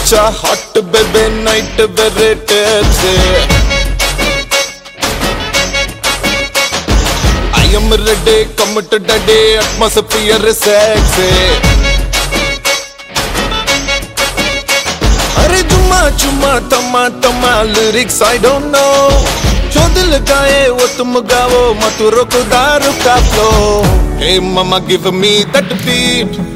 cha hot baby night very tipsy. I am ready, come to daddy, atmosphere sexy. Arey chuma chuma tama tama lyrics I don't know. जो दिल गाए वो तुम गाओ मत रुको दारू का flow. Hey mama give me that beat.